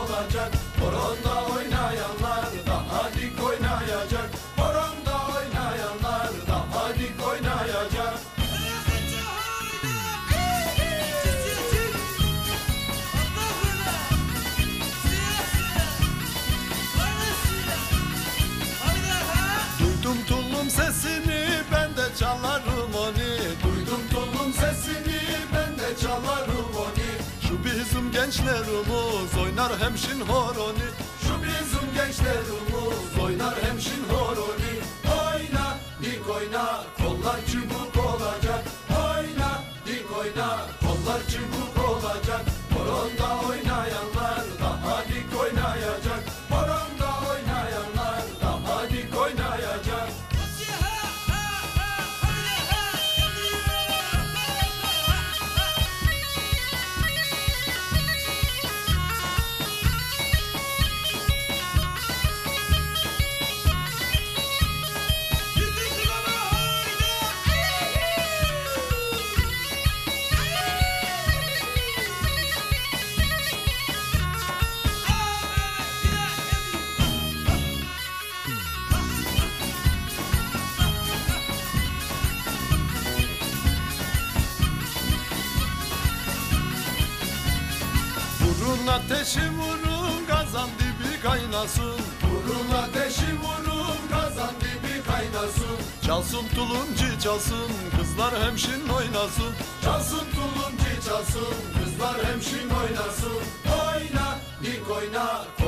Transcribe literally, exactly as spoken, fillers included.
olacak. Horonda oynayanlar daha dik oynayacak. Horonda oynayanlar daha dik oynayacak. Duydum tulum sesini ben de çalarım onu. Duydum tulum sesini ben de çalarım onu. Şu bizim gençlerimiz oynar hemşin horoni. Şu bizim gençlerimiz oynar hemşin horoni. Oyna dik oyna kollar çubuk olacak. Oyna dik oyna kollar çubuk olacak. Horonda oynayanlar daha dik oynayacak. Horonda oynayanlar daha dik oynayacak. Vurun ateşi vurun kazan dibi kaynasın. Vurun ateşi vurun kazan dibi kaynasın. Çalsın tulumcu çalsın kızlar hemşin oynasın. Çalsın tulumcu çalsın kızlar hemşin oynasın. Oyna dik oyna